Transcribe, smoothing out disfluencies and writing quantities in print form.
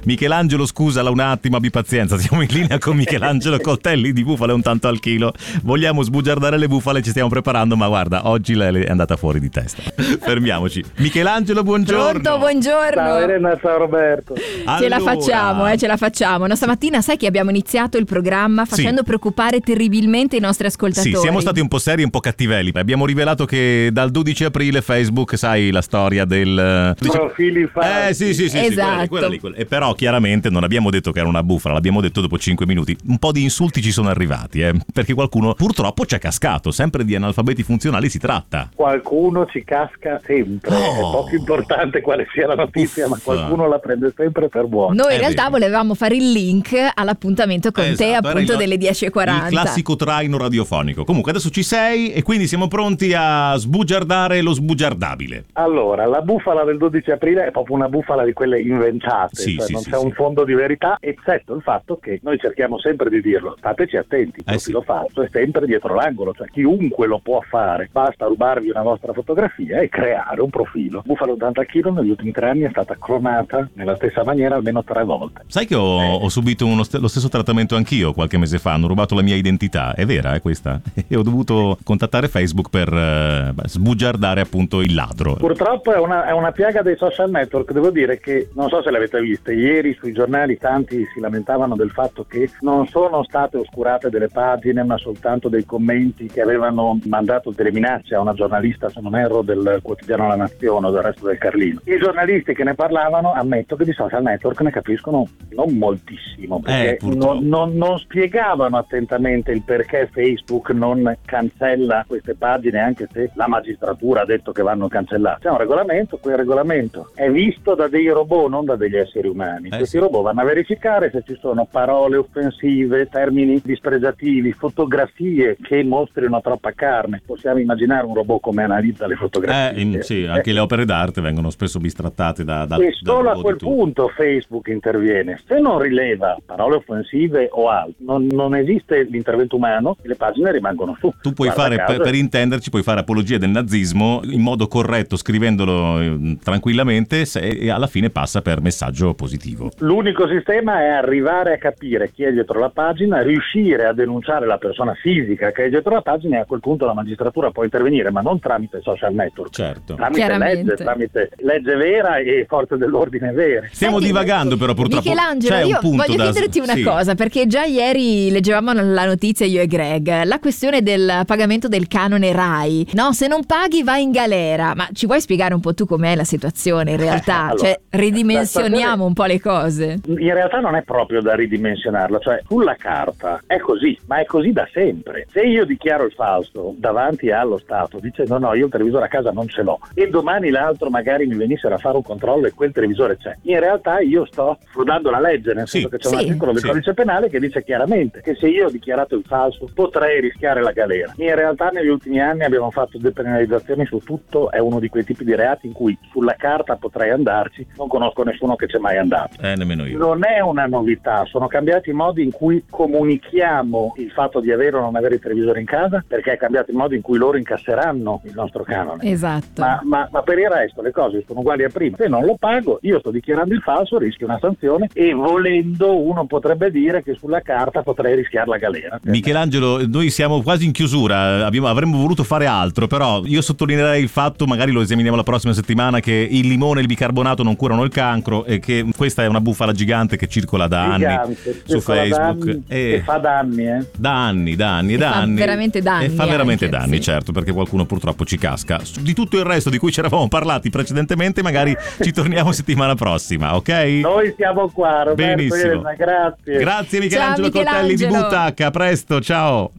Michelangelo, scusala un attimo, abbi pazienza, siamo in linea con Michelangelo, coltelli di bufale un tanto al chilo, vogliamo sbugiardare le bufale, ci stiamo preparando, ma guarda, oggi lei è andata fuori di testa. Fermiamoci. Michelangelo, buongiorno. Pronto, buongiorno. Ciao Elena, ciao Roberto. Ce la facciamo, ce la facciamo. No, stamattina sai che abbiamo iniziato il programma facendo preoccupare terribilmente i nostri ascoltatori. Sì, siamo stati un po' seri e un po' cattivelli. Abbiamo rivelato che dal 12 aprile Facebook, sai la storia del... Profili falsi. Sì, esatto. quella lì. E però chiaramente non abbiamo detto che era una bufala, l'abbiamo detto dopo 5 minuti. Un po' di insulti ci sono arrivati, perché qualcuno purtroppo ci è cascato. Sempre di analfabeti funzionali si tratta. Qualcuno ci casca sempre. È poco importante quale sia la notizia, ma qualcuno la prende sempre per buono. Noi in realtà volevamo fare il link all'appuntamento con te, appunto delle 10:40. Il classico traino radiofonico. Comunque adesso ci sei e quindi siamo pronti a sbugiardare lo sbugiardabile. Allora, la bufala del 12 aprile è proprio una bufala di quelle inventate, non c'è un fondo di verità, eccetto il fatto che noi cerchiamo sempre di dirlo, stateci attenti, il profilo falso è sempre dietro l'angolo, cioè chiunque lo può fare, basta rubarvi una vostra fotografia e creare un profilo. Bufala 80 kg negli ultimi 3 anni è stata clonata nella stessa maniera almeno 3 volte. Sai che ho subito lo stesso trattamento anch'io qualche mese fa, hanno rubato la mia identità, è vera questa? E ho dovuto contattare Facebook per sbugiardare appunto il ladro. Purtroppo è una piaga dei social network, devo dire che, non so se l'avete viste, ieri sui giornali tanti si lamentavano del fatto che non sono state oscurate delle pagine ma soltanto dei commenti che avevano mandato delle minacce a una giornalista, se non erro, del quotidiano La Nazione o del Resto del Carlino. I giornalisti che ne parlavano ammetto che di social network ne capiscono non moltissimo, perché non spiegavano attentamente il perché Facebook non cancella queste pagine anche se la magistratura ha detto che vanno cancellate. C'è un regolamento, quel regolamento è visto da dei robot, non da degli esseri umani. Questi robot vanno a verificare se ci sono parole offensive, termini dispregiativi, fotografie che mostrino troppa carne. Possiamo immaginare un robot come analizza le fotografie. Sì, anche le opere d'arte vengono spesso bistrattate da e solo a quel punto Facebook interviene. Se non rileva parole offensive o altro, non esiste l'intervento umano e le pagine rimangono su. Tu puoi fare, per intenderci, puoi fare apologia del nazismo in modo corretto, scrivendolo tranquillamente, e alla fine passa per messaggio positivo. L'unico sistema è arrivare a capire chi è dietro la pagina, riuscire a denunciare la persona fisica che è dietro la pagina, e a quel punto la magistratura può intervenire, ma non tramite social network, tramite legge vera e forze dell'ordine vere. Stiamo divagando però purtroppo. Michelangelo, c'è io un punto voglio chiederti una cosa, perché già ieri leggevamo la notizia io e Greg, la questione del pagamento del canone Rai, no? Se non paghi vai in galera, ma ci vuoi spiegare un po' tu com'è la situazione in realtà? Allora, cioè ridimensioniamo un po' le cose. In realtà non è proprio da ridimensionarla, cioè sulla carta è così, ma è così da sempre. Se io dichiaro il falso davanti allo Stato dicendo no, io il televisore a casa non ce l'ho, e domani l'altro magari mi venissero a fare un controllo e quel televisore c'è, in realtà io sto frodando la legge, nel senso che c'è un articolo del codice penale che dice chiaramente che se io ho dichiarato il falso potrei rischiare la galera. In realtà negli ultimi anni abbiamo fatto depenalizzazioni su tutto, è uno di quei tipi di reati in cui sulla carta potrei andarci, non conosco nessuno che c'è mai andato. Nemmeno io. Non è una novità, sono cambiati i modi in cui comunichiamo il fatto di avere o non avere il televisore in casa, perché è cambiato il modo in cui loro incasseranno il nostro canone. Esatto. Ma per il resto le cose sono uguali a prima. Se non lo pago, io sto dichiarando il falso, rischio una sanzione, e volendo uno potrebbe dire che sulla carta potrei rischiare la galera. Michelangelo, noi siamo quasi in chiusura, avremmo voluto fare altro, però io sottolineerei il fatto, magari lo esaminiamo la prossima settimana, che il limone e il bicarbonato non curano il cancro e che questa è una bufala gigante che circola da anni su Facebook e fa danni, da anni veramente danni, e fa veramente anche, danni, certo, perché qualcuno purtroppo ci casca. Di tutto il resto di cui ci eravamo parlati precedentemente magari ci torniamo settimana prossima, ok? Noi siamo qua, Roberto. Benissimo. Elena, grazie Michelangelo, Coltelli di Butacca, a presto, ciao.